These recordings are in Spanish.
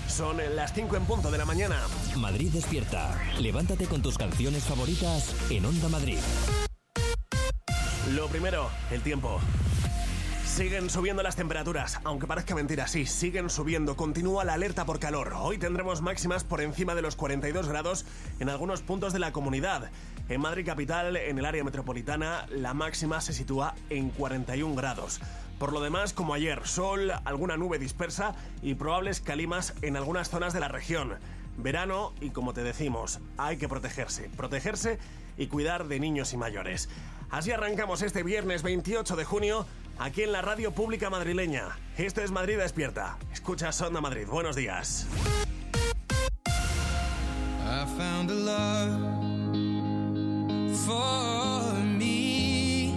Son las 5 en punto de la mañana. Madrid despierta. Levántate con tus canciones favoritas en Onda Madrid. Lo primero, el tiempo. Siguen subiendo las temperaturas, aunque parezca mentira, sí, siguen subiendo. Continúa la alerta por calor. Hoy tendremos máximas por encima de los 42 grados en algunos puntos de la comunidad. En Madrid capital, en el área metropolitana, la máxima se sitúa en 41 grados. Por lo demás, como ayer, sol, alguna nube dispersa y probables calimas en algunas zonas de la región. Verano y, como te decimos, hay que protegerse y cuidar de niños y mayores. Así arrancamos este viernes 28 de junio aquí en la radio pública madrileña. Esto es Madrid Despierta. Escuchas Onda Madrid. Buenos días. I found a love for me.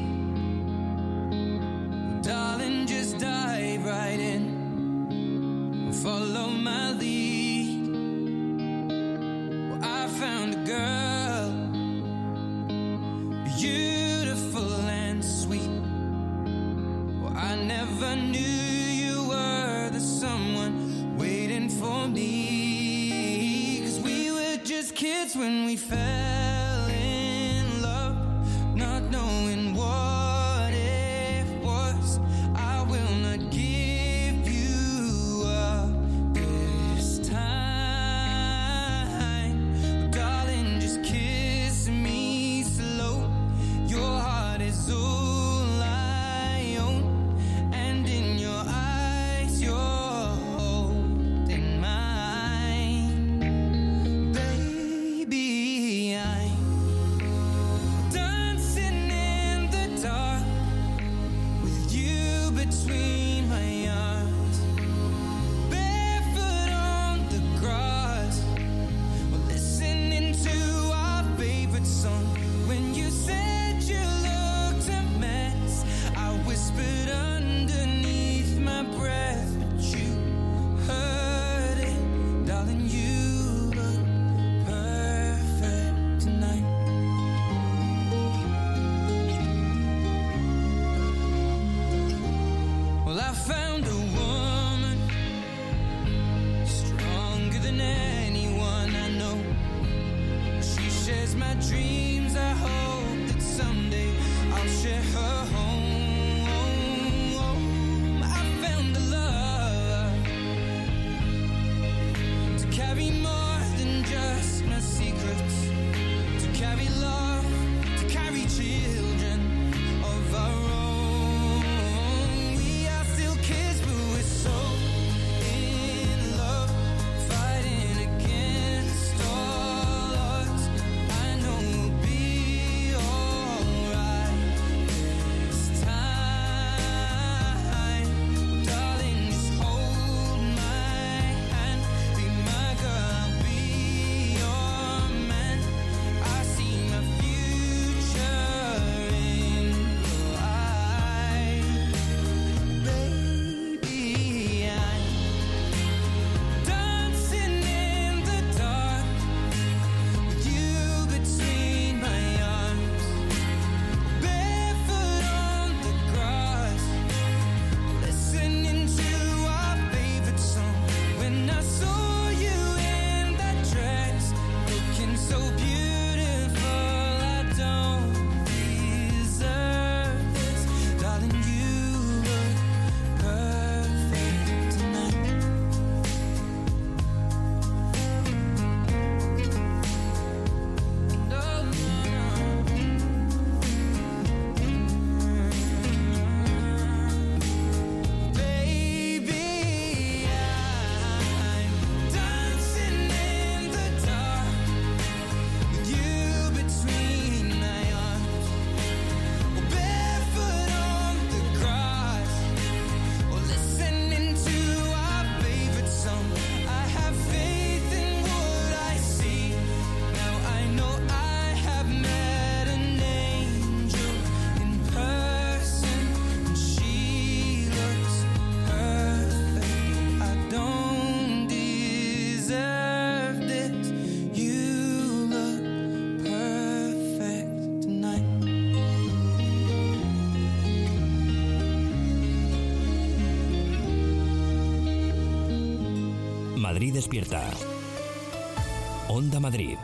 Darling, just dive right in. Follow my lead. Well, I found a girl, beautiful and sweet. Well, I never knew you were the someone waiting for me. 'Cause we were just kids when we fell in love, not knowing what it was. I will not give you up this time. Darling, just kiss me slow. Your heart is all I own, and in your eyes you're holding mine. Baby, I'm dancing in the dark with you between my arms, barefoot on the grass, we're listening to our favorite song. When you said you looked a mess, I whispered underneath my breath, but you heard it, darling. You look perfect tonight. Well, I found a woman stronger than anyone I know. She shares my dreams. I hope that someday I'll share her home. I found a love to carry more than just my secrets, to carry love, to carry children of our own. We are still kids, but we're so in love, fighting against all odds. I know we'll be Madrid despierta. Onda Madrid.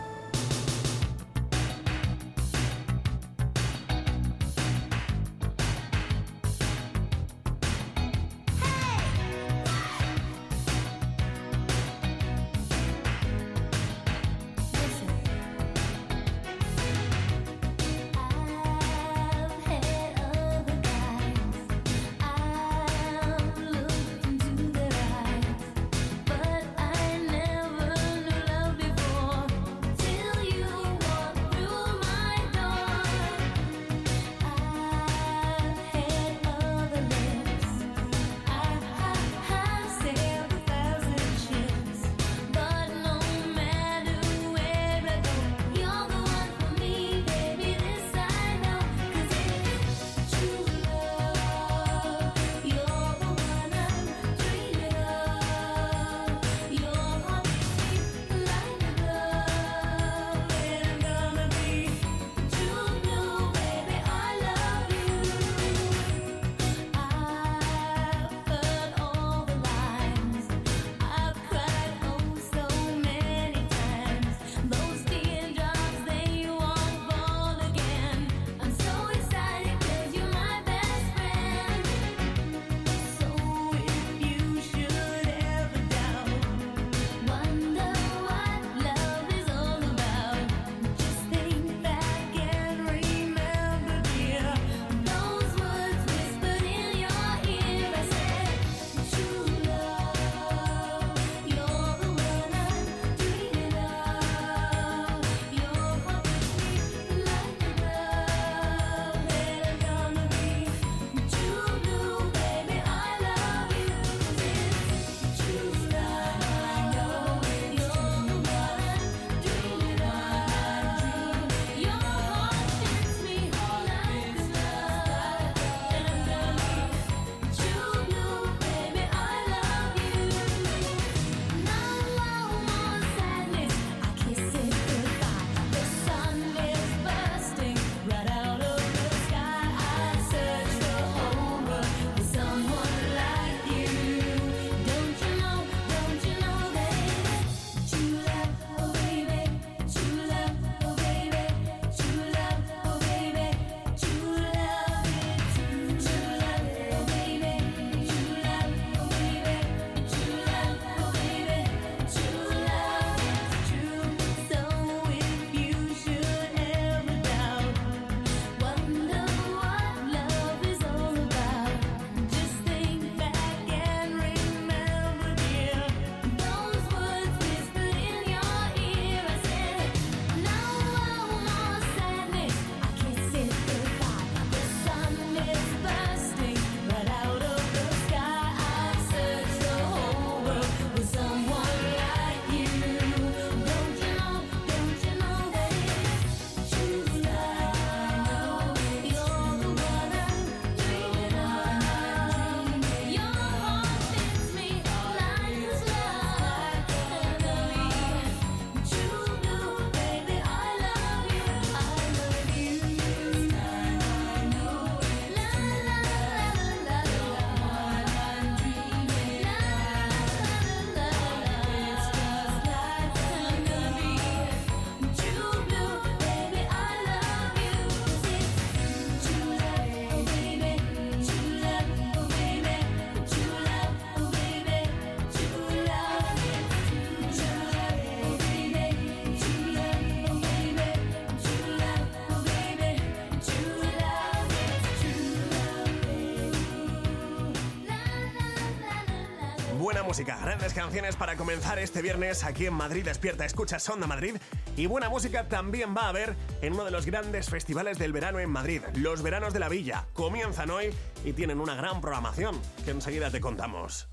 Buena música, grandes canciones para comenzar este viernes aquí en Madrid Despierta. Escuchas Onda Madrid y buena música también va a haber en uno de los grandes festivales del verano en Madrid. Los Veranos de la Villa comienzan hoy y tienen una gran programación que enseguida te contamos.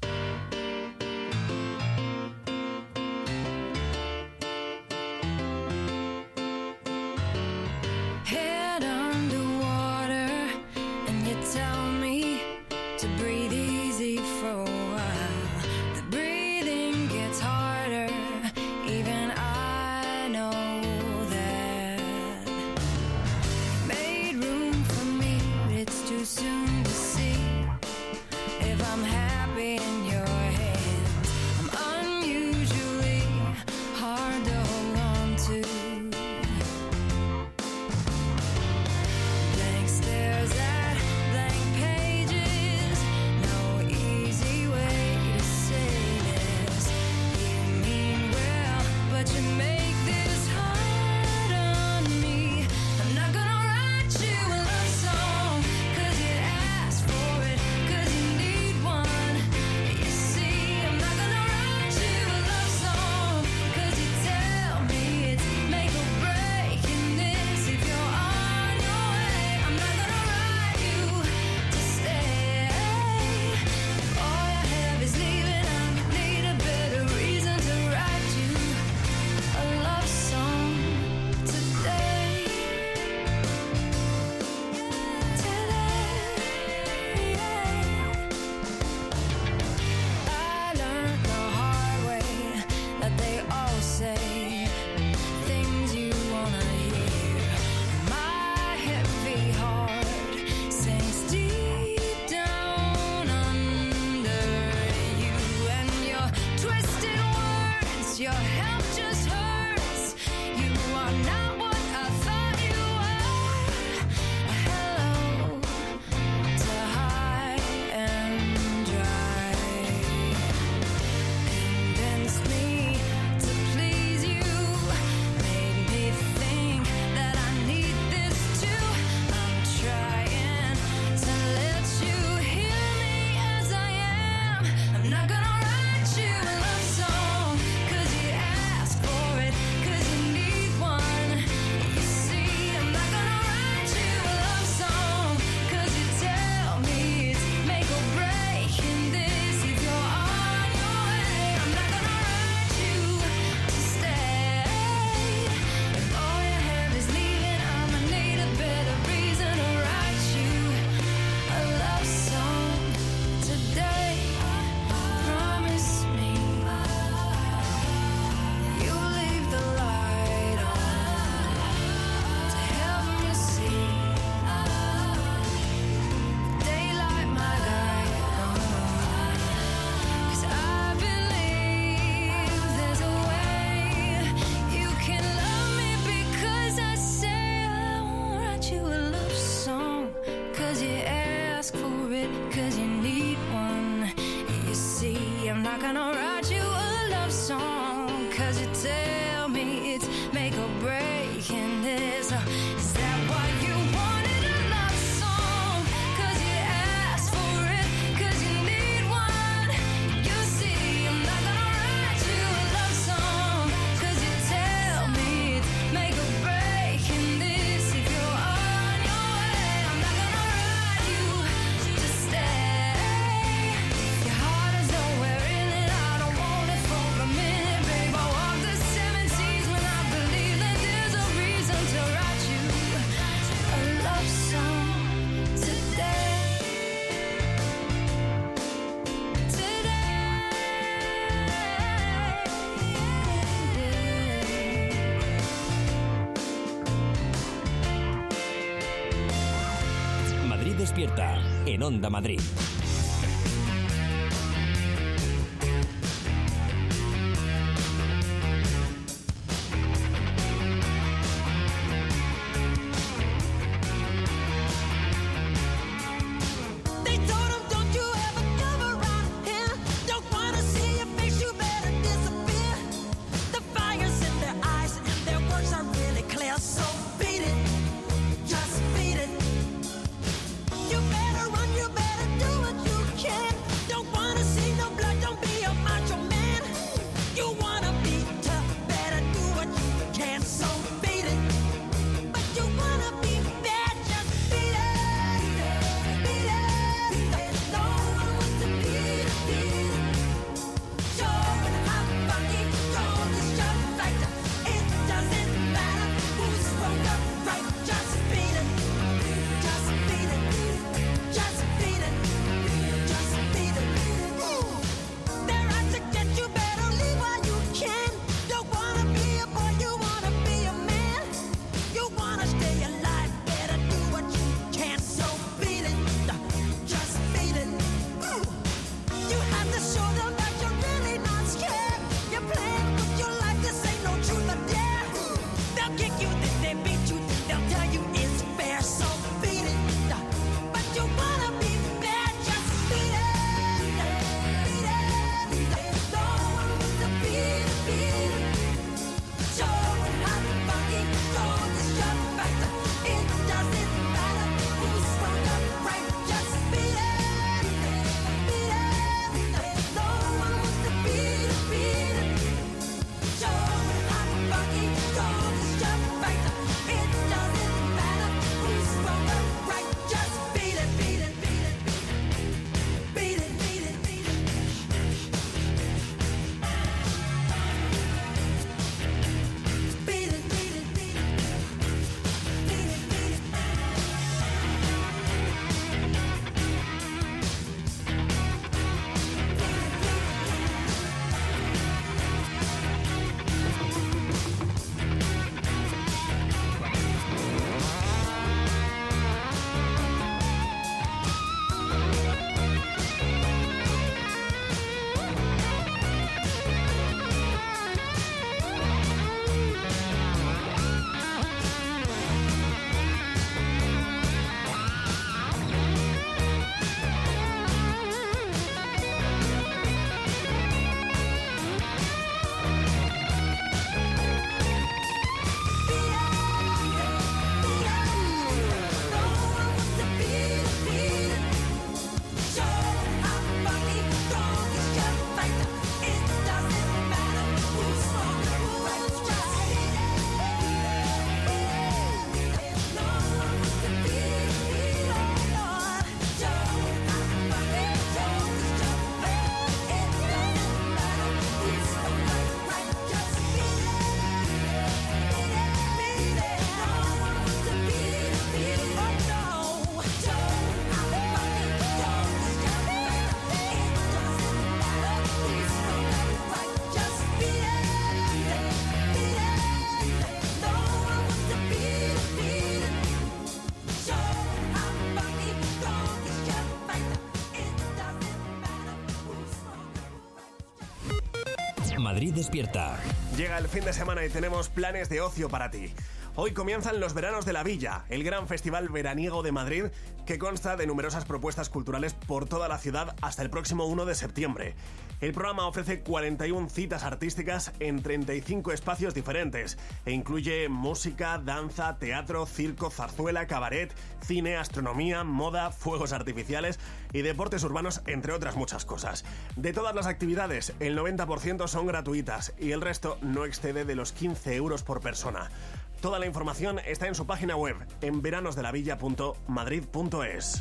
If I'm happy in your hands, I'm unused. despierta en Onda Madrid. Madrid despierta. Llega el fin de semana y tenemos planes de ocio para ti. Hoy comienzan los Veranos de la Villa, el gran festival veraniego de Madrid que consta de numerosas propuestas culturales por toda la ciudad hasta el próximo 1 de septiembre. El programa ofrece 41 citas artísticas en 35 espacios diferentes e incluye música, danza, teatro, circo, zarzuela, cabaret, cine, astronomía, moda, fuegos artificiales y deportes urbanos, entre otras muchas cosas. De todas las actividades, el 90% son gratuitas y el resto no excede de los 15 euros por persona. Toda la información está en su página web, en veranosdelavilla.madrid.es.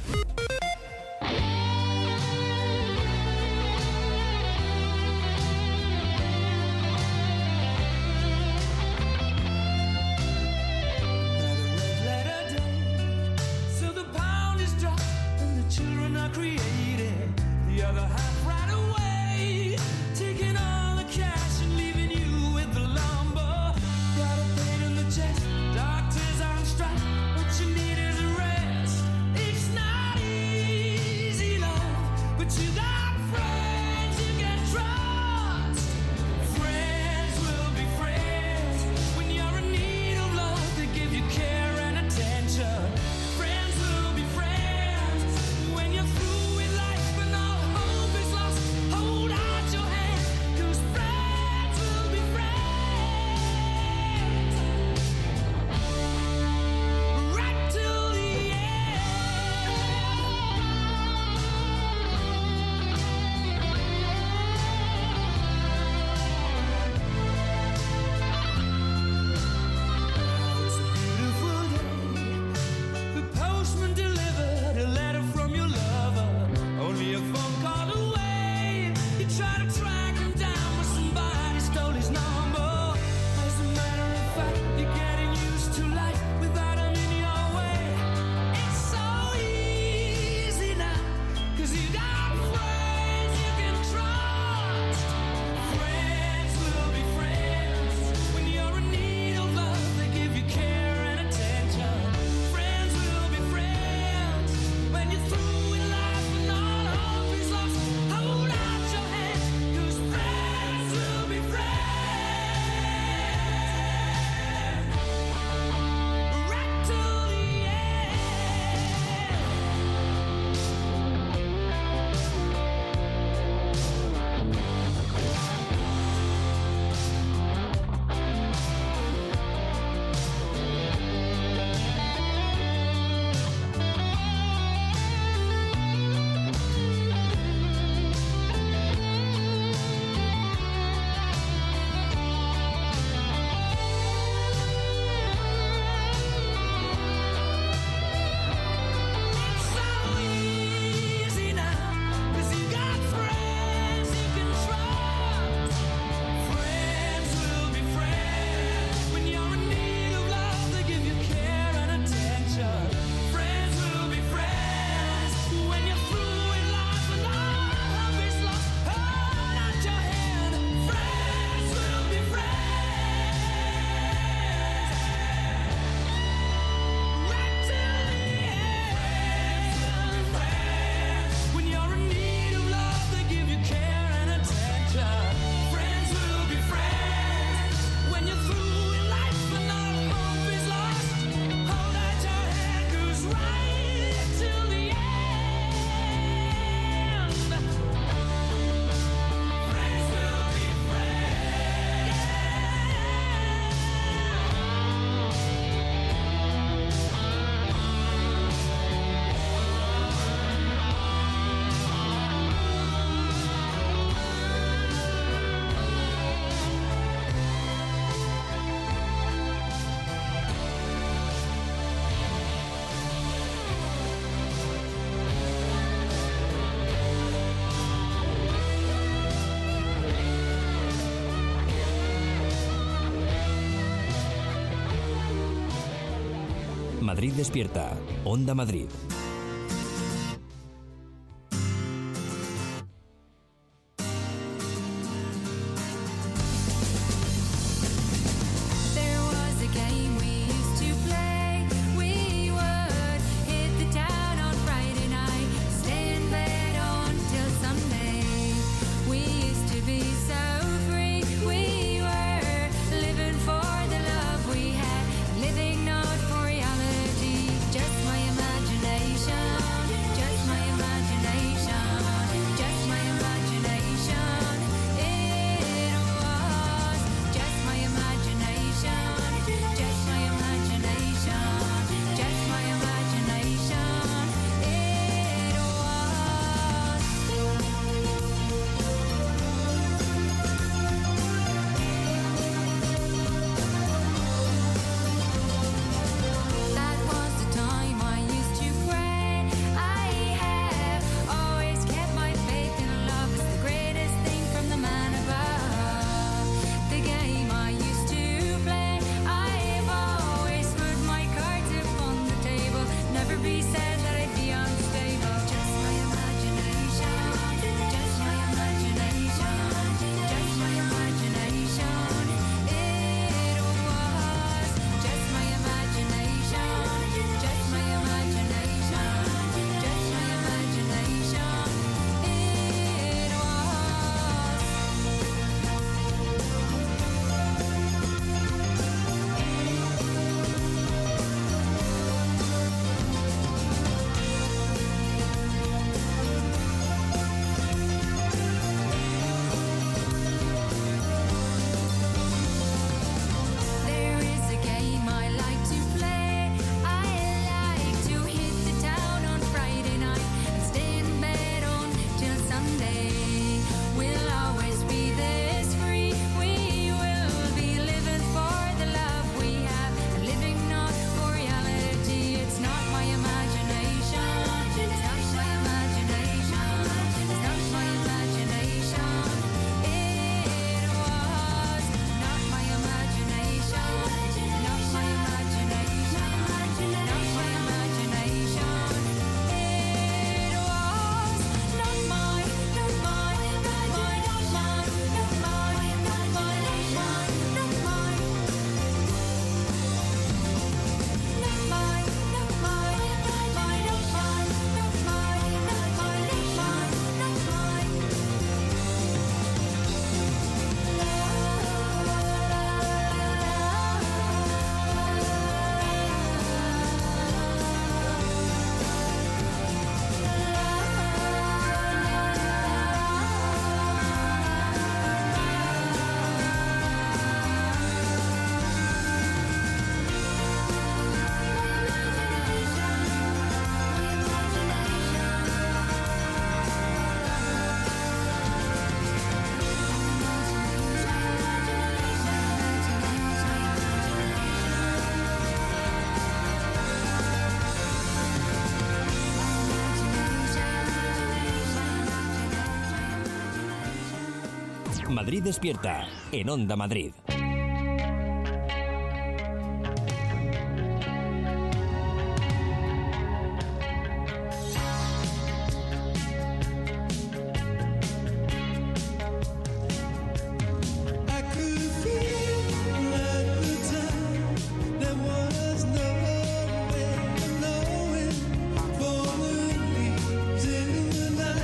Doctors on strike, what you need is a rest. Each night Madrid despierta. Onda Madrid. Madrid despierta en Onda Madrid.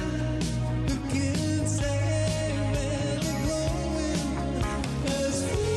As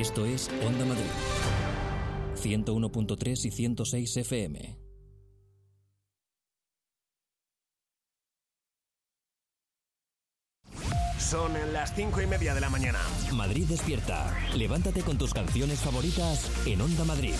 Esto es Onda Madrid. 101.3 y 106 FM. Son las 5:30 de la mañana. Madrid despierta. Levántate con tus canciones favoritas en Onda Madrid.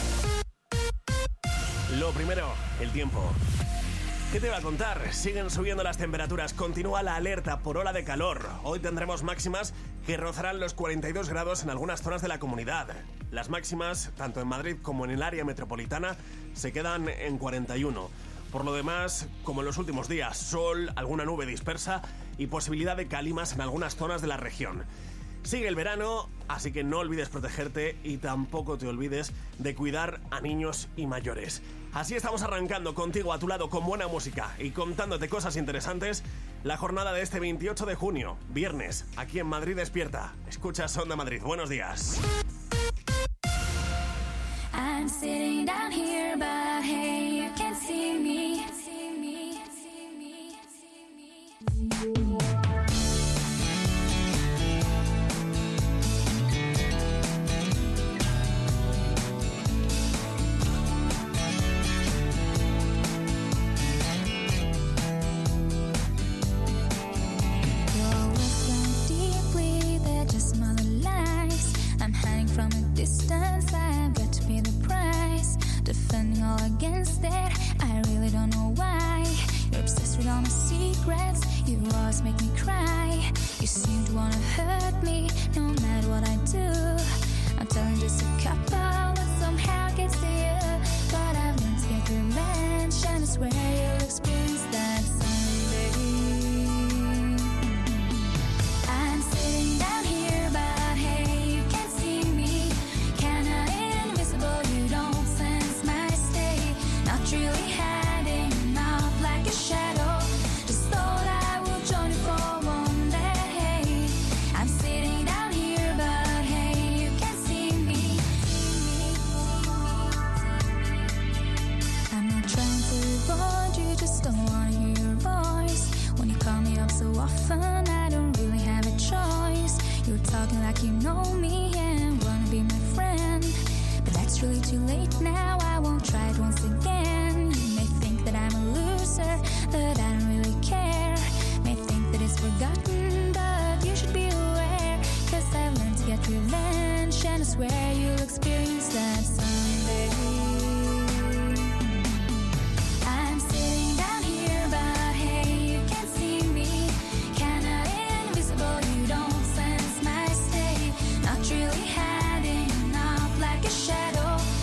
Lo primero, el tiempo. ¿Qué te va a contar? Siguen subiendo las temperaturas, continúa la alerta por ola de calor. Hoy tendremos máximas que rozarán los 42 grados en algunas zonas de la comunidad. Las máximas, tanto en Madrid como en el área metropolitana, se quedan en 41. Por lo demás, como en los últimos días, sol, alguna nube dispersa y posibilidad de calimas en algunas zonas de la región. Sigue el verano, así que no olvides protegerte y tampoco te olvides de cuidar a niños y mayores. Así estamos arrancando contigo a tu lado con buena música y contándote cosas interesantes la jornada de este 28 de junio, viernes, aquí en Madrid Despierta. Escuchas Onda Madrid, buenos días. I'm sitting down here, but hey, you can't see me. Distance, I've got to pay the price. Defending all against it, I really don't know why. You're obsessed with all my secrets, you always make me cry. You seem to wanna hurt me, no matter what I do. I'm telling just a couple that somehow gets to you. But I've learned to get revenge, and I swear you'll experience that someday. I'm sitting down here, but hey, you can't see me. You don't sense my state. Not really hiding out like a shadow. Just thought I would join you for one day. I'm sitting down here, but hey, you can't see me. I'm not trying to avoid you, just don't wanna hear your voice. When you call me up so often, I don't really have a choice. You're talking like you know me and wanna be my friend. It's really too late now, I won't try it once again. You may think that I'm a loser, but I don't really care. May think that it's forgotten, but you should be aware. Cause I've learned to get revenge, and I swear you'll experience that someday. I'm sitting down here, but hey, you can't see me. Kinda invisible, you don't sense my state. Not really hiding out like a shadow.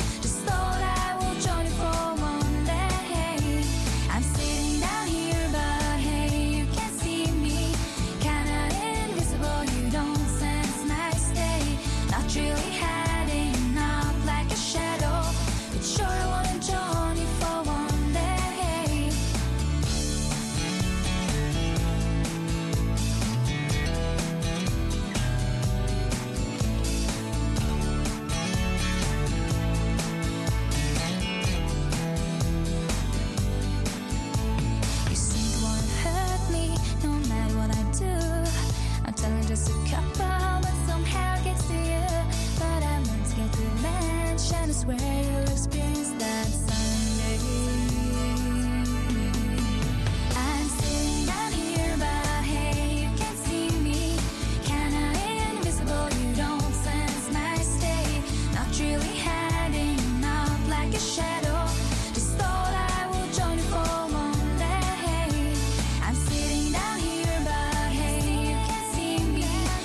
Just a couple that somehow gets to you. But I want to get revenge, and I swear you'll experience that someday. I'm sitting down here, but hey, you can't see me. Kinda invisible, you don't sense my state. Not really hiding out like a shadow. Just thought I would join you for one day. I'm sitting down here, but hey, you can't see me.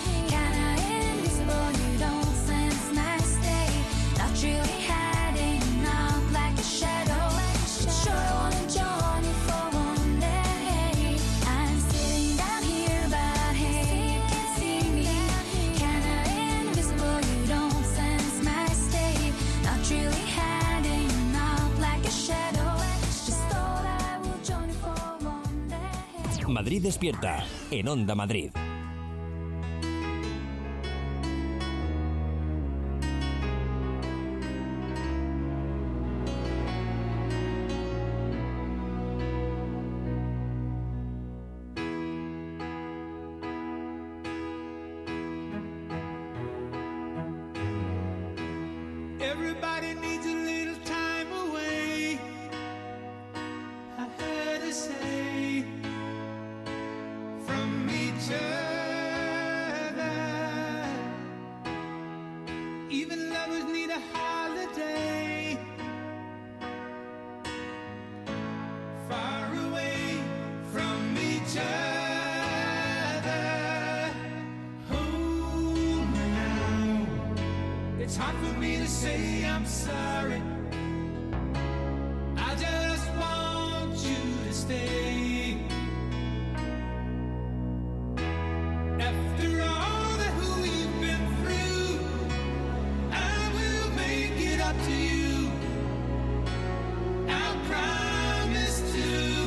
Madrid Despierta, en Onda Madrid. Everybody needs a little time away. I heard her say from each other. Even lovers need a holiday. Far away from each other. Hold me now. It's hard for me to say I'm sorry. I just want you to stay. After all that we've been through, I will make it up to you. I promise to.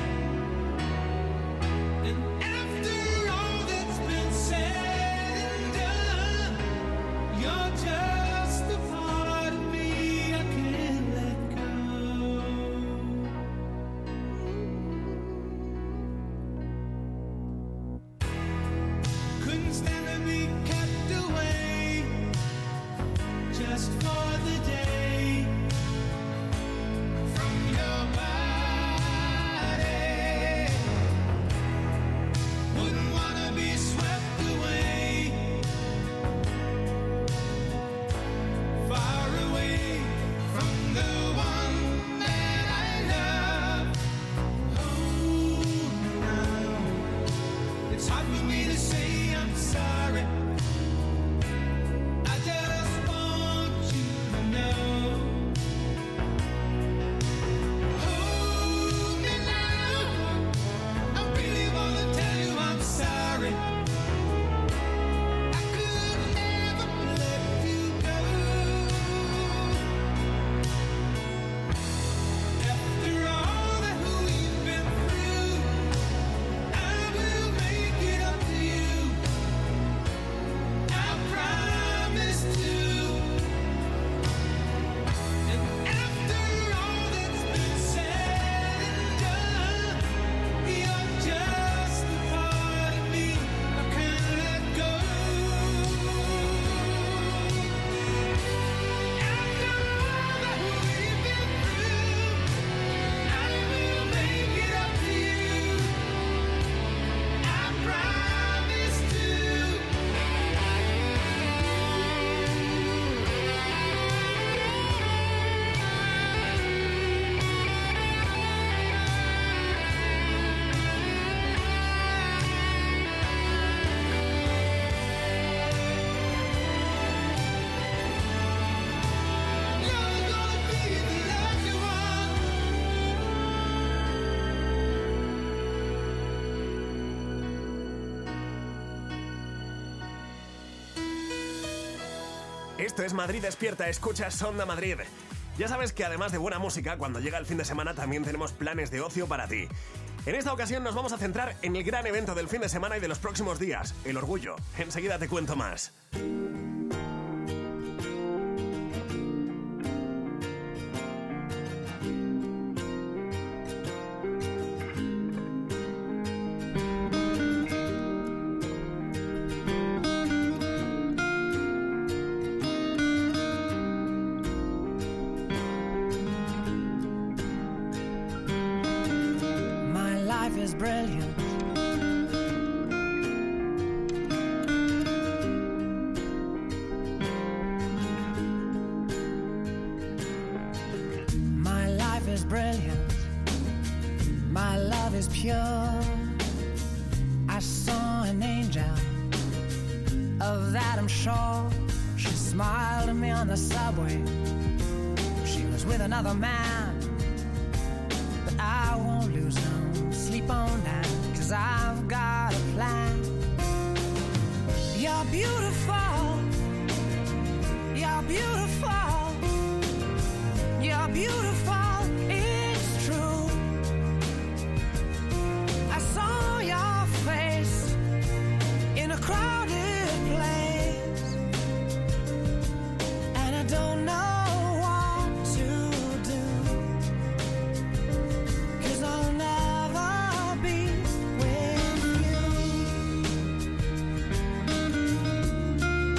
And after all that's been said and done, you're just a part of me I can't let go. Couldn't stand to be kept away just for the day from your body. Wouldn't wanna be swept away, far away from the one that I love. Oh, now it's hard for me to say I'm sorry. I just want you to know. Hold me now. I really wanna tell you I'm sorry. I could never let you go. After all that we've been through, I will make it up to you. I promise to. And after all that's been said and done, you're just a part of me I can't let go. After all that we've been through, I will make it up to you. I promise to. You're gonna be the lucky one. Esto es Madrid Despierta, escuchas Onda Madrid. Ya sabes que además de buena música, cuando llega el fin de semana también tenemos planes de ocio para ti. En esta ocasión nos vamos a centrar en el gran evento del fin de semana y de los próximos días, el Orgullo. Enseguida te cuento más. My life is brilliant. My life is brilliant. My love is pure. I saw an angel, of that I'm sure. She smiled at me on the subway. She was with another man, but I won't lose no sleep on that, 'cause I've got a plan. You're beautiful. You're beautiful. You're beautiful. It's true. I saw your face in a crowded place, and I don't know what to do, 'cause I'll never be with you.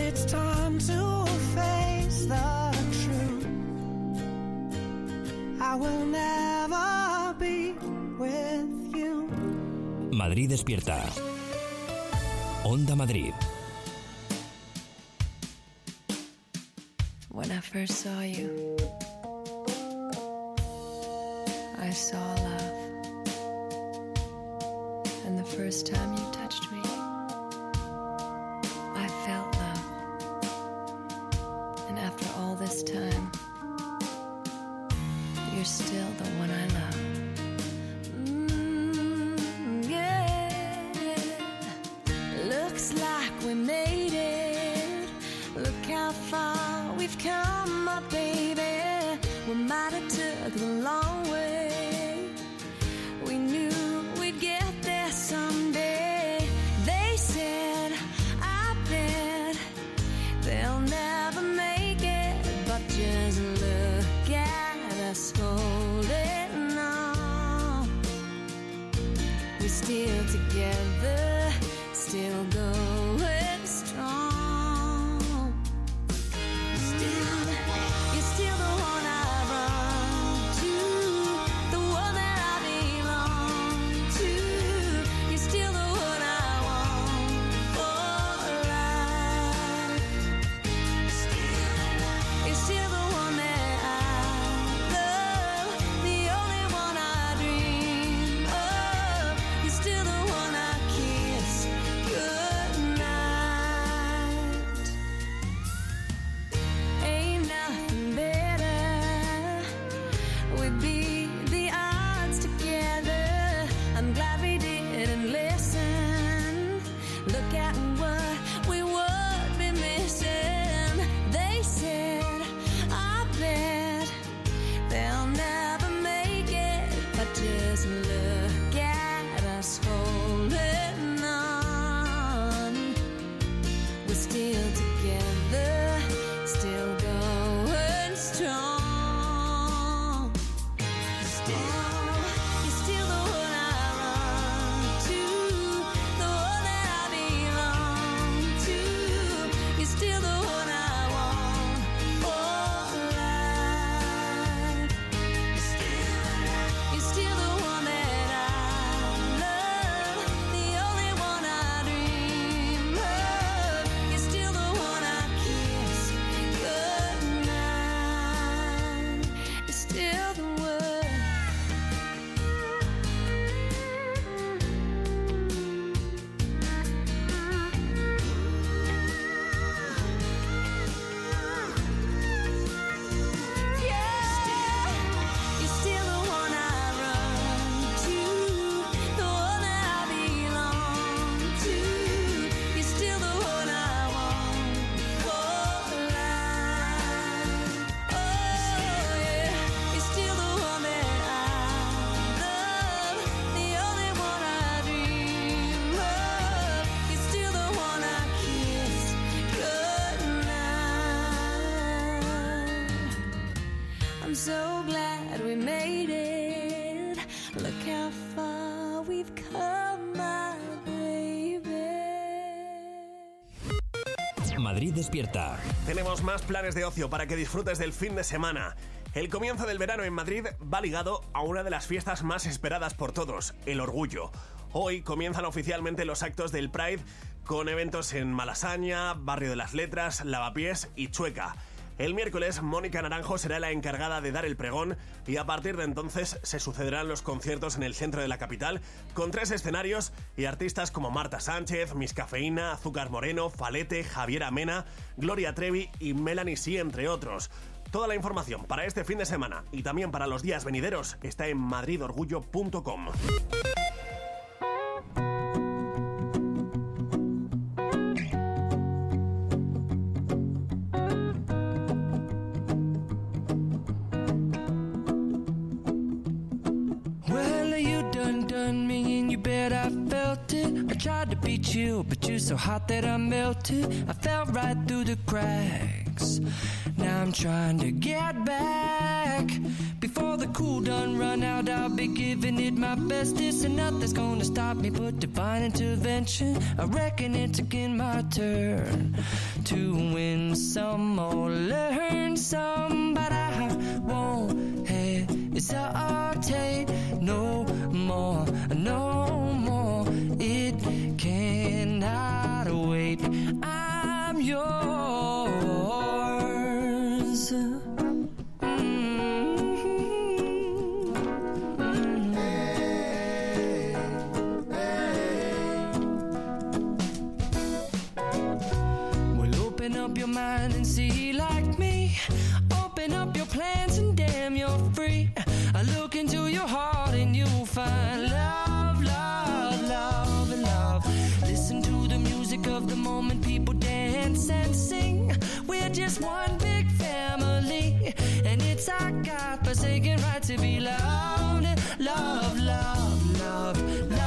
it's time to face the truth. I will never be with you. Madrid despierta. Onda Madrid. When I first saw you, I saw love. And the first time you touched me, I felt love. And after all this time, you're still the one I love. Looks like we made it. Look how far we've come, my baby. We might have took the long way. We knew we'd get there someday. They said, I bet they'll never make it. But just look at us holding on. We're still together, still going strong. You're still the one I run to, the one that I belong to. You're still the one I want for life. You're still the one that I love, the only one I dream of. You're still the one I kiss goodnight. Ain't nothing better. We beat the odds together. I'm glad we didn't listen. Look at what we would be missing. They said, I bet they'll never make it. But just look at us holding on. We're still together, still going strong. You're still the one I run to, the one that I belong to. You're still the one I want for life. You're still the one that I love, the only one I dream of. You're still the one I kiss goodnight. You're still the one. You're still the one I run to, the one that I belong to. You're still the one I want for life. Oh yeah, you're still the one that I love, the only one I dream of. You're still the one I kiss goodnight. I'm so glad we made it. Look how far we've come, my baby. Madrid despierta. Tenemos más planes de ocio para que disfrutes del fin de semana. El comienzo del verano en Madrid va ligado a una de las fiestas más esperadas por todos, el Orgullo. Hoy comienzan oficialmente los actos del Pride con eventos en Malasaña, Barrio de las Letras, Lavapiés y Chueca. El miércoles, Mónica Naranjo será la encargada de dar el pregón y a partir de entonces se sucederán los conciertos en el centro de la capital con 3 escenarios y artistas como Marta Sánchez, Miss Cafeína, Azúcar Moreno, Falete, Javier Amena, Gloria Trevi y Melanie C, entre otros. Toda la información para este fin de semana y también para los días venideros está en madridorgullo.com. done me and you bet I felt it. I tried to beat you, but you're so hot that I melted. wanted. I fell right through the cracks. Now I'm trying to get back. Before the cool done run out, I'll be giving it my bestest, and nothing's gonna stop me but divine intervention. I reckon it's again my turn to win some or learn some, but I won't hesitate no more, no more. It cannot wait. I'm yours. Open up your mind and see like me. Open up your plans and damn, you're free. I look into your heart and you'll find love, love, love, and love. Listen to the music of the moment, people dance and sing. We're just one big family, and it's our God-forsaken right to be loved. Love, love, love,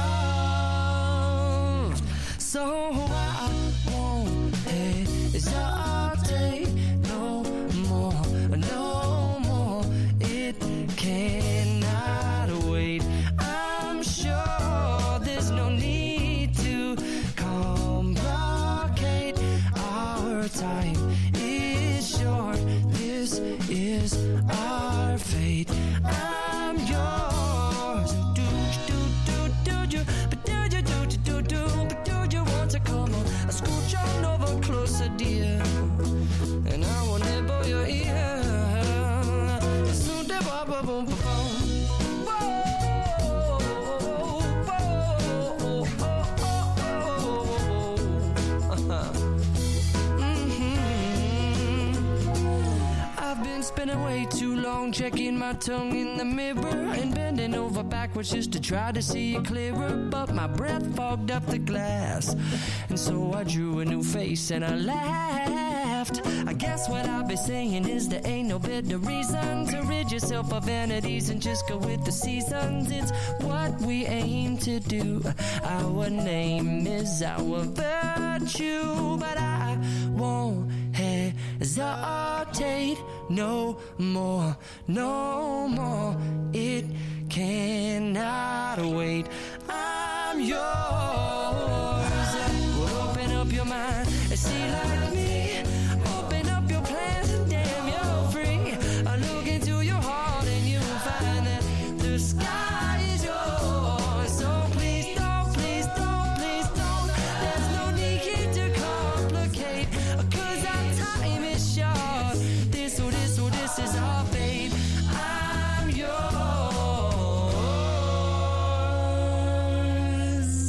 love. So I won't hesitate no more, no more. It cannot wait. I'm sure there's no need to complicate. Our time is short. This is our fate. I'm yours. Do you? But do you want to come on? I scooch on over closer, dear, and I will nibble your ear. Soon the boom boom boom. I've been spending way too long checking my tongue in the mirror and bending over backwards just to try to see it clearer, but my breath fogged up the glass, and so I drew a new face and I laughed. I guess what I'll be saying is there ain't no better reason to rid yourself of vanities and just go with the seasons. It's what we aim to do. Our name is our virtue, but I won't hesitate no more, no more. It cannot wait. I'm yours. Well, open up your mind and see like me. Open up your plans and damn, you're free. I look into your heart and you'll find that the sky is yours. So please don't, please don't, please don't. There's no need to complicate, 'cause our time is short. This is our fate. I'm yours.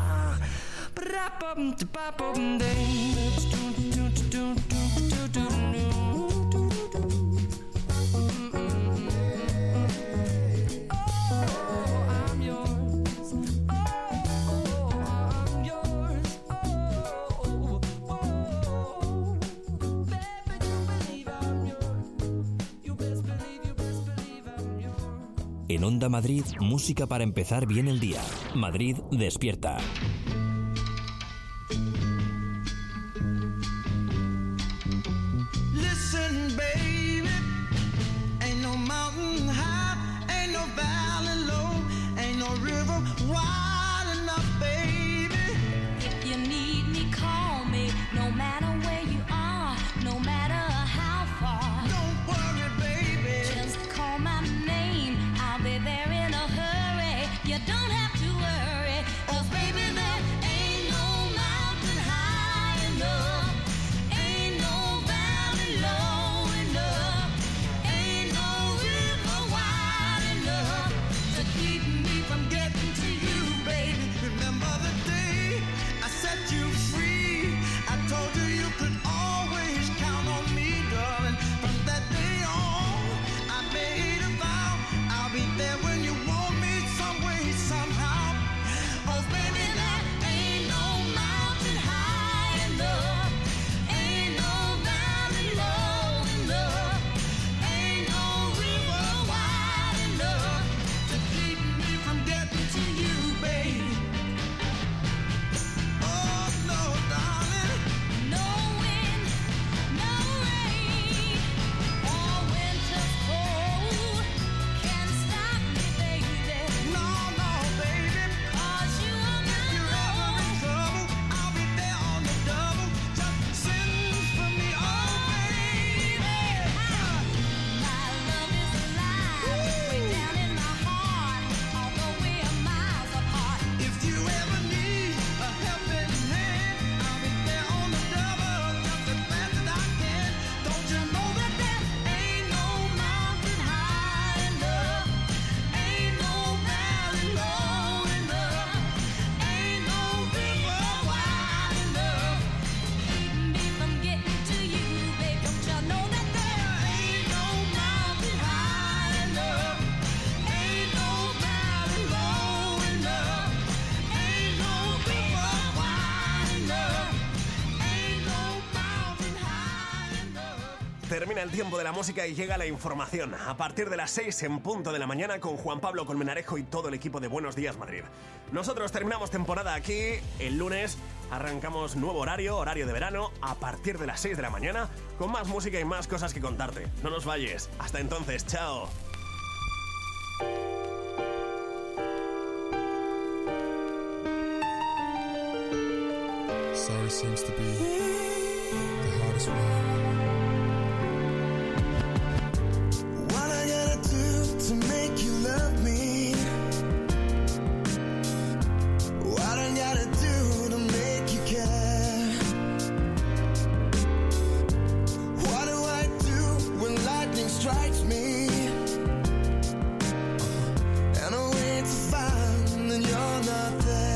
En Onda Madrid, música para empezar bien el día. Madrid despierta. Listen, baby, ain't no mountain high, ain't no valley low, ain't no river wide enough, baby. If you need me, call me. No matter where you are, no matter how far. Don't worry, baby. Just call my name. I'll be there in a hurry. You don't have to worry, 'cause baby, there's termina el tiempo de la música y llega la información. A partir de las 6 en punto de la mañana con Juan Pablo Colmenarejo y todo el equipo de Buenos Días Madrid. Nosotros terminamos temporada aquí. El lunes arrancamos nuevo horario de verano, a partir de las 6 de la mañana, con más música y más cosas que contarte. No nos vayas. Hasta entonces, chao. Sorry seems to be the hardest word. What I gotta do to make you love me? What I gotta do to make you care? What do I do when lightning strikes me? And I wait to find that you're not there.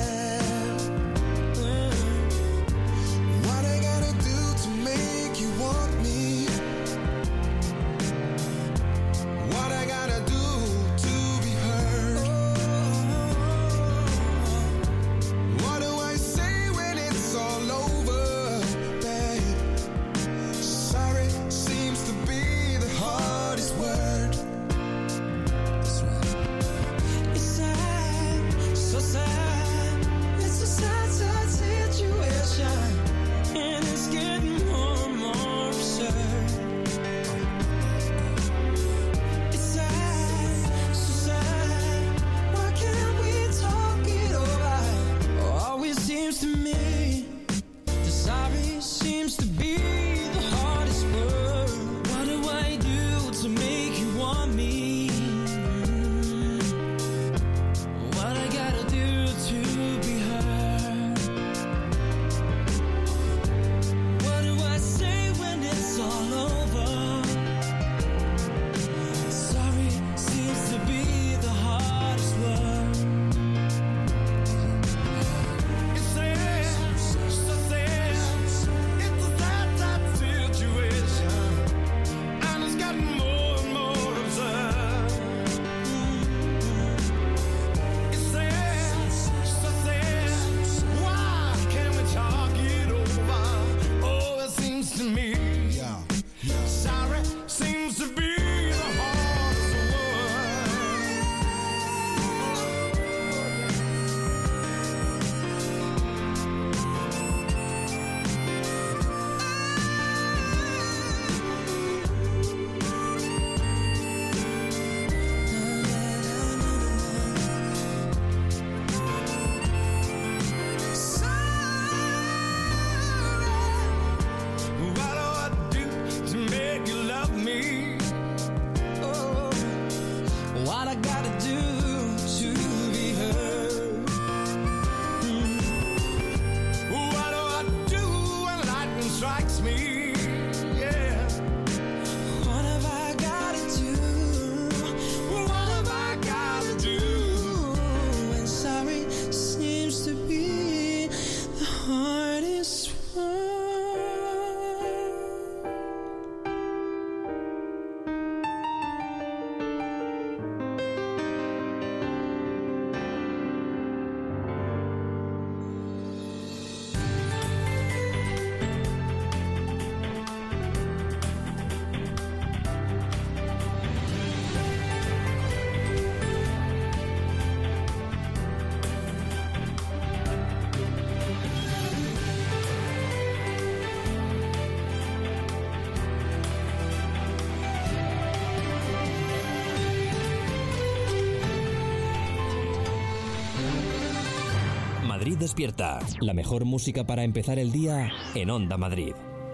Madrid Despierta, la mejor música para empezar el día en Onda Madrid.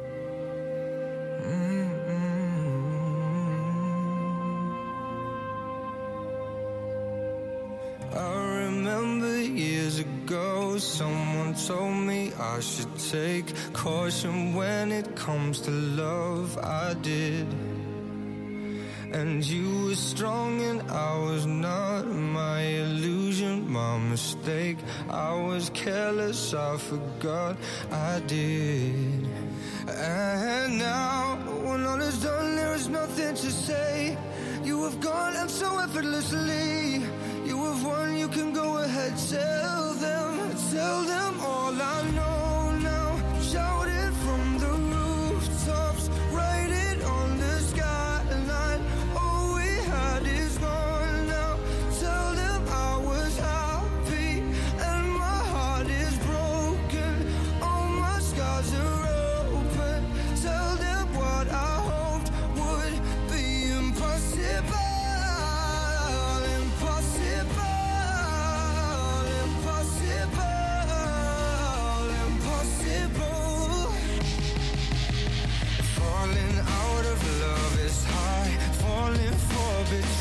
I remember years ago someone told me I should take caution when it comes to love. I did. And you were strong and I was not. My illusion, my mistake. I was careless, I forgot I did. And now, when all is done, there is nothing to say. You have gone and so effortlessly. You have won, you can go ahead, tell them all I know now. Shout it from the rooftops, write it on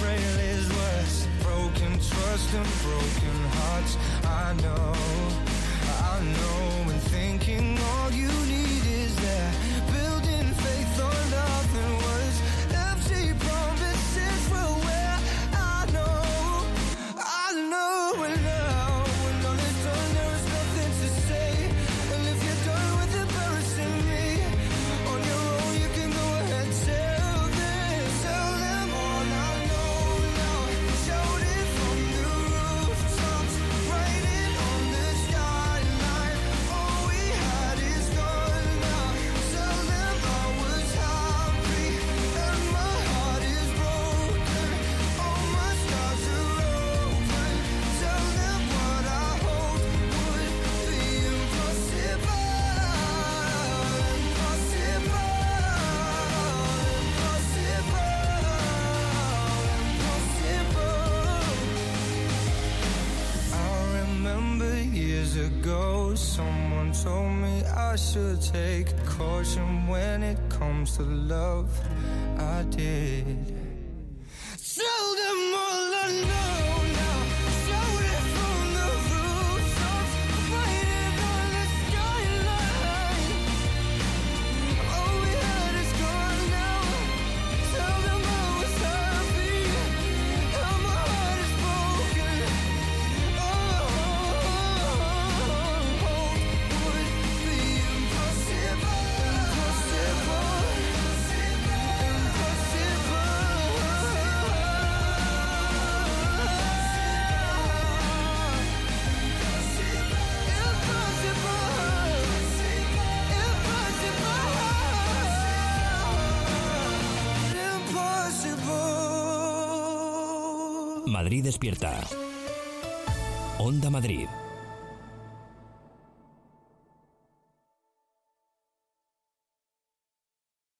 betrayal is worse. Broken trust and broken hearts. I know, and thinking all you need is that. Building faith on nothing was empty promises will wear. I know, and now when all is done, there is nothing to say. And if you're done with embarrassing me on your own, you can go ahead, tell them all I know now. Shout it from the rooftops, write it on the skyline. All we had is gone now. Tell them I was happy and my heart is broken. All my scars are open. Tell them what I hoped would be impossible. I remember years ago, someone told me I should take caution when it comes to love. I did. Tell them all I know now. Shout it from the rooftops, write it on the skyline. All we had is gone now. Tell them I was happy and my heart is broken. All hope would be impossible. Madrid despierta. Onda Madrid.